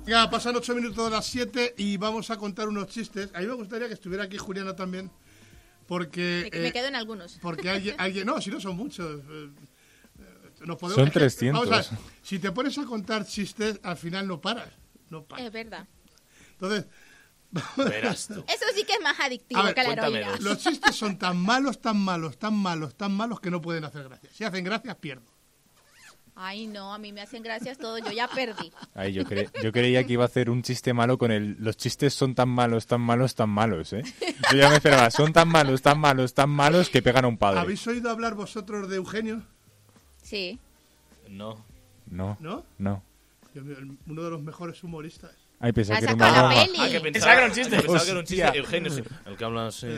Ya, pasan 8 minutos de las 7 y vamos a contar unos chistes. A mí me gustaría que estuviera aquí Juliana también, porque... Me quedo en algunos. Porque alguien no, si no son muchos. Nos podemos, son 300. Vamos a ver, si te pones a contar chistes, al final no paras. Es verdad. Entonces... Verás tú. Eso sí que es más adictivo A ver, que la heroína. los chistes son tan malos, tan malos, tan malos, tan malos que no pueden hacer gracia. Si hacen gracias, pierdo. Ay, no, a mí me hacen gracias todos, yo ya perdí. Ay, yo creía que iba a hacer un chiste malo con los chistes son tan malos, tan malos, tan malos, ¿eh? Yo ya me esperaba, son tan malos, tan malos, tan malos que pegan a un padre. ¿Habéis oído hablar vosotros de Eugenio? Sí. No. ¿No? No. Uno de los mejores humoristas. Ay, pensaba que era sacado una la broma. peli. Que Pensaba que era un chiste. Pensaba que era un chiste. Eugenio, sí. El que habla así.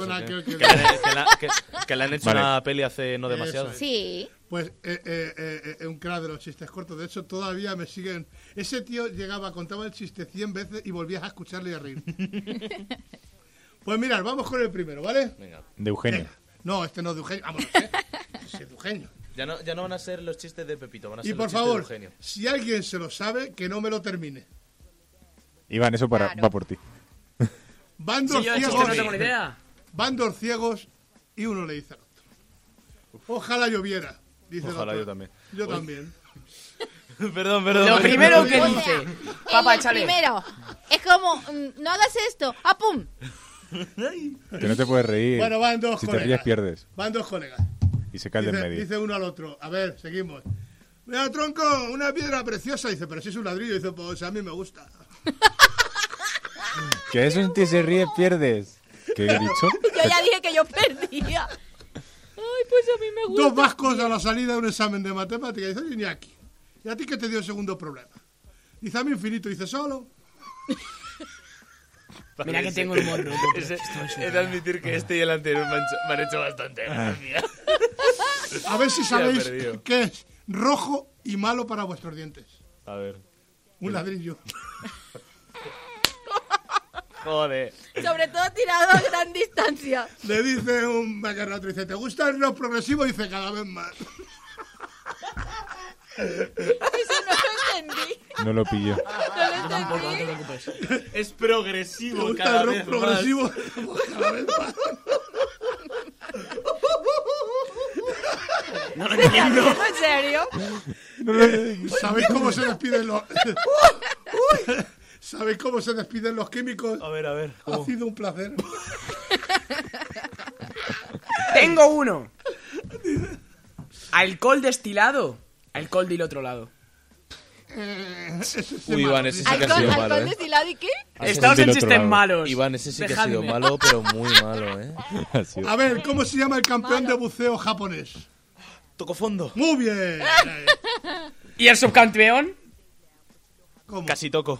Que le han hecho Vale. una peli hace no demasiado. Eso es. Sí. Pues un crack de los chistes cortos. De hecho, todavía me siguen... Ese tío llegaba, contaba el chiste 100 veces y volvías a escucharle y a reír. Pues mirad, vamos con el primero, ¿vale? Venga. De Eugenio. Venga. No, este no es de Eugenio. Vamos, es de Eugenio. Ya no van a ser los chistes de Pepito, van a ser Y por los chistes favor, de Eugenio. si alguien se lo sabe, que no me lo termine. Iván, eso Claro. va por ti. Van dos Si yo de ciegos... chiste no tengo ni idea. Van dos ciegos y uno le dice al otro. Ojalá lloviera. Dice el Ojalá otro. yo también. Yo también. Perdón. Lo primero que O dice. sea, Papá, el échale. primero. Es como, no hagas esto. ¡Ah, pum! Que no te puedes reír. Bueno, van dos si te colegas. ríes, pierdes. Van dos colegas. Y se cae del Dice, medio. dice uno al otro. A ver, seguimos. Mira, tronco, una piedra preciosa. Dice, pero si es un ladrillo. Dice, pues a mí me gusta. Que eso en ti se ríe, pierdes. ¿Qué he dicho? Yo ya dije que yo perdía. Ay, pues a mí me gusta. Dos vascos a la salida de un examen de matemática. Dice, oye, Iñaki, ¿y a ti qué te dio el segundo problema? Dice, a mí infinito. Dice, solo. Mira que tengo el humor roto. He de admitir que este y el anterior me han hecho bastante gracia. A ver si Ya he sabéis perdido. qué es rojo y malo para vuestros dientes. A ver. Un ladrillo. Joder. Sobre todo tirado a gran distancia. Le dice un vaquero a otro, dice, ¿te gusta el rock progresivo? Dice, cada vez más. Eso no lo entendí. No lo pillo. No lo Tampoco, no te entendí. preocupes. Es ¿Te progresivo gusta cada el rock vez progresivo? Pues cada vez más. No lo entiendo. ¿En serio? ¿Sabéis cómo se despiden los... ¿Sabéis cómo se despiden los químicos? A ver, Ha ¿cómo? sido un placer. Tengo uno. Alcohol destilado. Alcohol del otro lado. Ese es Uy, Iván, ese sí que ha ¿Alcohol, sido malo, alcohol ¿eh? destilado y qué? Estamos del en otro chistes lado. malos. Iván, ese sí que ha sido Dejadme. malo, pero muy malo, ¿eh? Ha sido- A ver, ¿cómo se llama el campeón Malo. de buceo japonés? Toco fondo. Muy bien. ¿Y el subcampeón? ¿Cómo? Casi toco.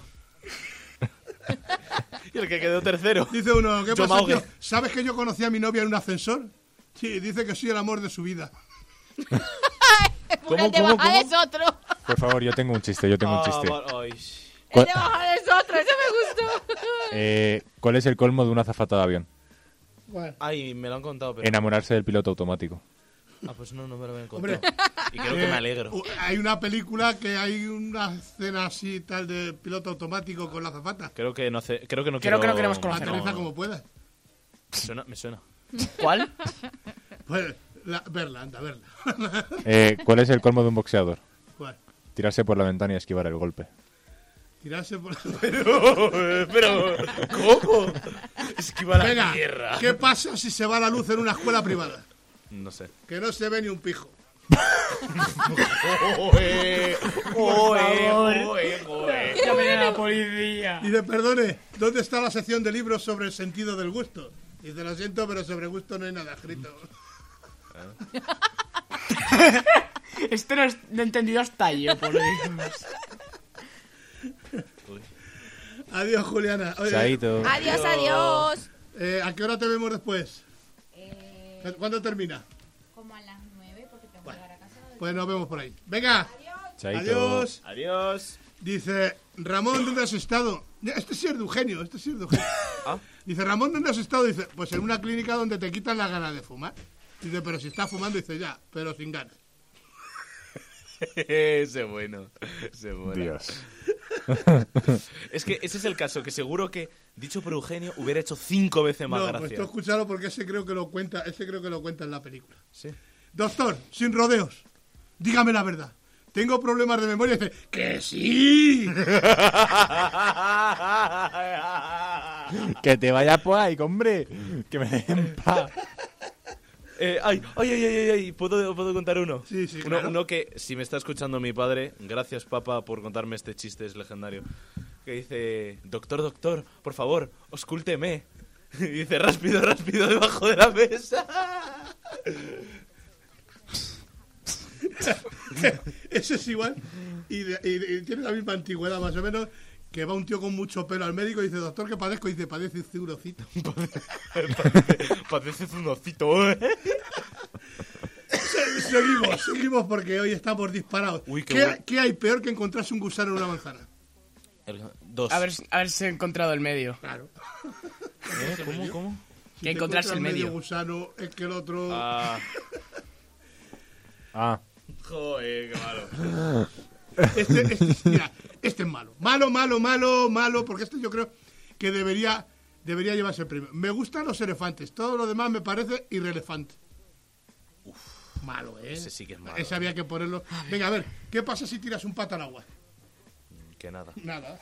Y el que quedó tercero. Dice uno, ¿qué Yo pasa, me ahogué. tío? ¿Sabes que yo conocí a mi novia en un ascensor? Sí, dice que soy el amor de su vida. Porque el de bajar es otro. Por favor, yo tengo un chiste. Ah, El Ay. El de bajar es otro, eso me gustó. ¿Cuál es el colmo de una azafata de avión? Bueno, Ay, me lo han contado, pero... Enamorarse del piloto automático. Ah, pues no me lo habían hombre, contado. Y creo que me alegro. hay una película que hay una escena así tal de piloto automático con la azafata. Creo que no Creo que no quiero... queremos conocer. Aterriza como puedas. Me suena. ¿Cuál? Pues, verla, anda, verla. ¿Cuál es el colmo de un boxeador? Bueno, Tirarse por la ventana y esquivar el golpe. tirarse por... Pero, ¿cómo? Esquiva la Venga, tierra. ¿qué pasa si se va la luz en una escuela privada? No sé. Que no se ve ni un pijo. Oe, Llamen a la policía. Dice, perdone, ¿dónde está la sección de libros sobre el sentido del gusto? Dice, lo siento, pero sobre gusto no hay nada escrito. Esto no he entendido hasta yo, por lo menos. Adiós, Juliana. Oye, Chaito. Adiós, adiós. ¿a qué hora te vemos después? ¿Cuándo termina? Como a las 9, porque tengo que llegar a casa. Pues nos vemos por ahí. Venga. Chaito. Adiós. Adiós. Dice, Ramón, ¿dónde has estado? Este sí es de Eugenio, este sí es de Eugenio. ¿Ah? Dice, Ramón, ¿dónde has estado? Dice, pues en una clínica donde te quitan la gana de fumar. Dice, pero si está fumando, dice, ya, pero sin ganas. Ese bueno. Dios. Es que ese es el caso, que seguro que, dicho por Eugenio, hubiera hecho 5 veces más No, gracia. pues tú escúchalo porque ese creo que lo cuenta en la película. Sí. Doctor, sin rodeos, dígame la verdad. Tengo problemas de memoria. Y dice, ¡que sí! Que te vayas por ahí, hombre. Que me den paz. Ay, ¿puedo contar uno? Sí, sí, Uno, claro. uno que, si me está escuchando mi padre, gracias, papá, por contarme este chiste, es legendario. Que dice, doctor, por favor, oscúlteme. Y dice, rápido, debajo de la mesa. Eso es igual. Y tiene la misma antigüedad, más o menos. Que va un tío con mucho pelo al médico y dice, doctor, ¿qué padezco? Y dice, padece un cirocito. Parece un osito, ¿eh? Seguimos porque hoy estamos disparados. Uy, qué ¿Qué hay peor que encontrarse un gusano en una manzana? 2. Haberse encontrado el medio. Claro. ¿Cómo? Si Que te encontrarse el encuentras medio. gusano, es que el otro... Joder, qué malo. Mira, este es malo. Malo, porque este yo creo que debería llevarse el premio. Me gustan los elefantes, todo lo demás me parece irrelevante. Malo, ¿eh? Ese sí que es malo. Ese había que ponerlo. Venga, a ver, ¿qué pasa si tiras un pato al agua? Que nada. Nada.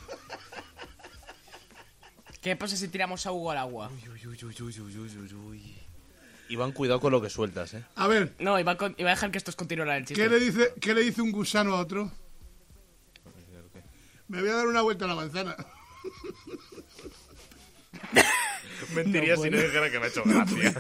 ¿Qué pasa si tiramos a Hugo al agua? Uy. Iván, cuidado con lo que sueltas, ¿eh? A ver, No, iba a dejar que esto continuara el chiste. ¿qué le dice un gusano a otro? Me voy a dar una vuelta a la manzana. Mentiría si no dijera que me ha hecho gracia.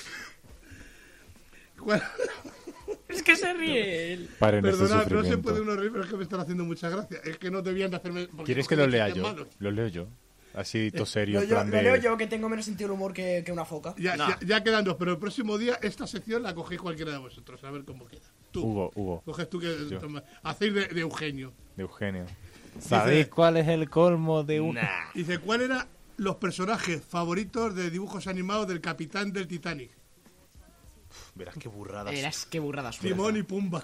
¿Cuál? Es que se ríe él. Paren este Perdonad, no se sufrimiento. puede uno reír, pero es que me están haciendo muchas gracias. Es que no debían de hacerme... porque ¿Quieres que cogen los lea chistes yo? malos. Los leo yo. Así, todo serio, Lo, en yo, plan lo de... leo yo, que tengo menos sentido del humor que una foca. Ya quedan 2, pero el próximo día esta sección la cogéis cualquiera de vosotros, a ver cómo queda. Tú. Hugo, Coges tú que Yo. hacéis de Eugenio. de Eugenio. ¿Sabéis cuál es el colmo de un...? Dice, ¿cuál eran los personajes favoritos de dibujos animados del capitán del Titanic? Verás qué burradas. Verás qué burrada suena. Timón y Pumba.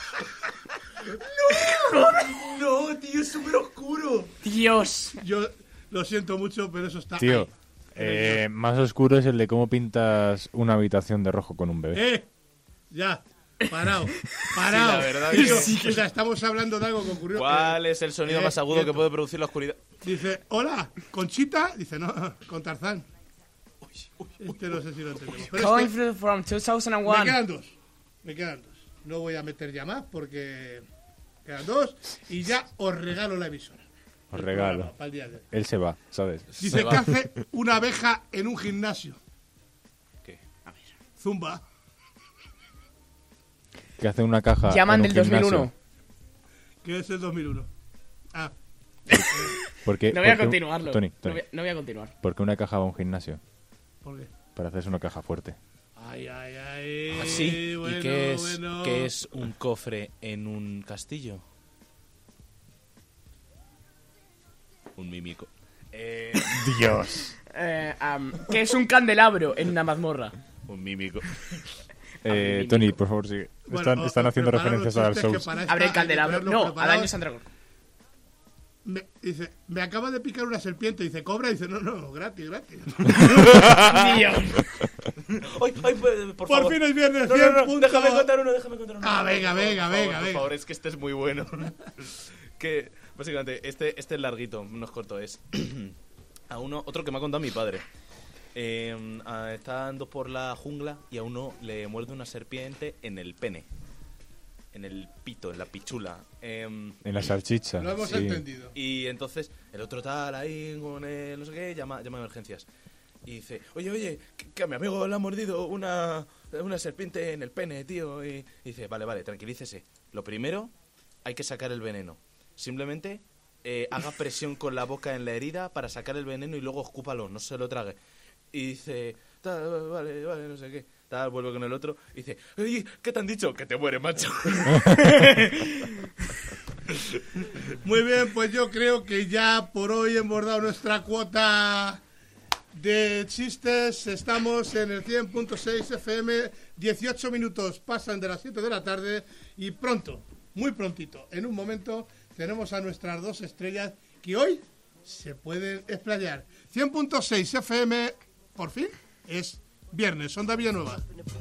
No, tío, es súper oscuro. Dios. Yo lo siento mucho, pero eso está Tío, ahí. más oscuro es el de cómo pintas una habitación de rojo con un bebé. Ya, parado. la verdad que Eso, o sea, estamos hablando de algo que ocurrió. ¿Cuál es el sonido más agudo que quieto. puede producir la oscuridad? Dice, hola, ¿Conchita? Dice, no, con Tarzán. Este no sé si lo entendemos. Pero Calling este- from me 2001. quedan dos. No voy a meter ya más porque quedan 2 y ya os regalo la emisora. Os El regalo. programa, para el día de hoy. Él se va, ¿sabes? Dice, ¿qué hace una abeja en un gimnasio? ¿Qué? Zumba. Que hace una caja Llaman en un del 2001. gimnasio. Que es el 2001. Ah, Porque, No voy a porque- continuarlo. Tony, No voy a continuar. ¿por qué una caja va a un gimnasio? ¿por qué? Para hacerse una caja fuerte. Ay. ¿Sí? Bueno, ¿Y qué es, bueno. qué es un cofre en un castillo? Un mímico. Dios. Que es un candelabro en una mazmorra. Un mímico. Tony, por favor, sigue. Bueno, Están haciendo prepararos referencias a Dark chistes que Souls. para esta Abre el hay que candelabro. tenerlos No, a preparados. daño Sandra. Dice, me acaba de picar una serpiente. Dice, ¿cobra? Dice, no, gratis. Dios. Ay, por favor. Por fin es viernes, No, 100 no, puntos. déjame contar uno. Ah, venga. Por favor, es que este es muy bueno. Que, básicamente, este es larguito, no es corto, es... otro que me ha contado mi padre. Está andando por la jungla y a uno le muerde una serpiente en el pene. En el pito, en la pichula. En la salchicha. Lo hemos sí. entendido. Y entonces el otro tal ahí con el no sé qué, llama a emergencias. Y dice, oye, que a mi amigo le ha mordido una serpiente en el pene, tío. Y dice, vale, tranquilícese. Lo primero, hay que sacar el veneno. Simplemente haga presión con la boca en la herida para sacar el veneno y luego escúpalo, no se lo trague. Y dice, vale, no sé qué. Tal, vuelve con el otro y dice, oye, ¿qué te han dicho? Que te muere, macho. Muy bien, pues yo creo que ya por hoy hemos dado nuestra cuota de chistes. Estamos en el 100.6 FM, 18 minutos pasan de las 7 de la tarde y pronto muy prontito. En un momento tenemos a nuestras 2 estrellas que hoy se pueden explayar. 100.6 FM, por fin, es viernes, Onda Villanueva.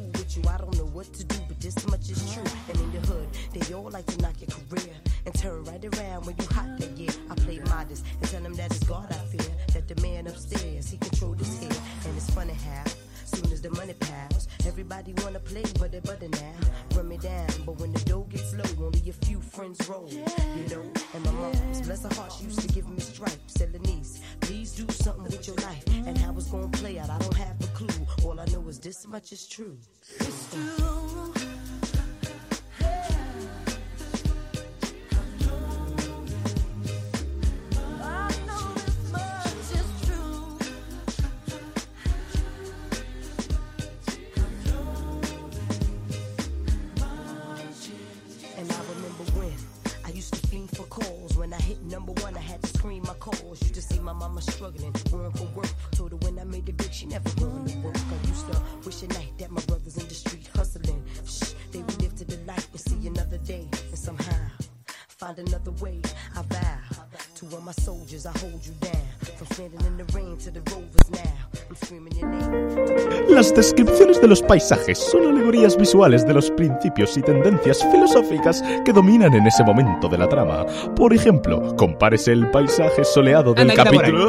Soon as the money piles, everybody wanna play, but they now run me down. But when the dough gets low, only a few friends roll. You know, and my mom's bless her heart, she used to give me stripes. Tell her niece, please do something with your life. And how it's gonna play out, I don't have a clue. All I know is this much is true. It's true. When I hit number 1, I had to scream my calls. Used to see my mama struggling, going for work. Told her when I made it big, she never going to work. I used to wish a night that my brothers in the street hustling. Shh, they would live to the light and see another day. And somehow, find another way. I vow to all my soldiers, I hold you down. From standing in the rain to the rovers now. I'm screaming your name. Las descripciones de los paisajes son alegorías visuales de los principios y tendencias filosóficas que dominan en ese momento de la trama. Por ejemplo, compárese el paisaje soleado del capítulo...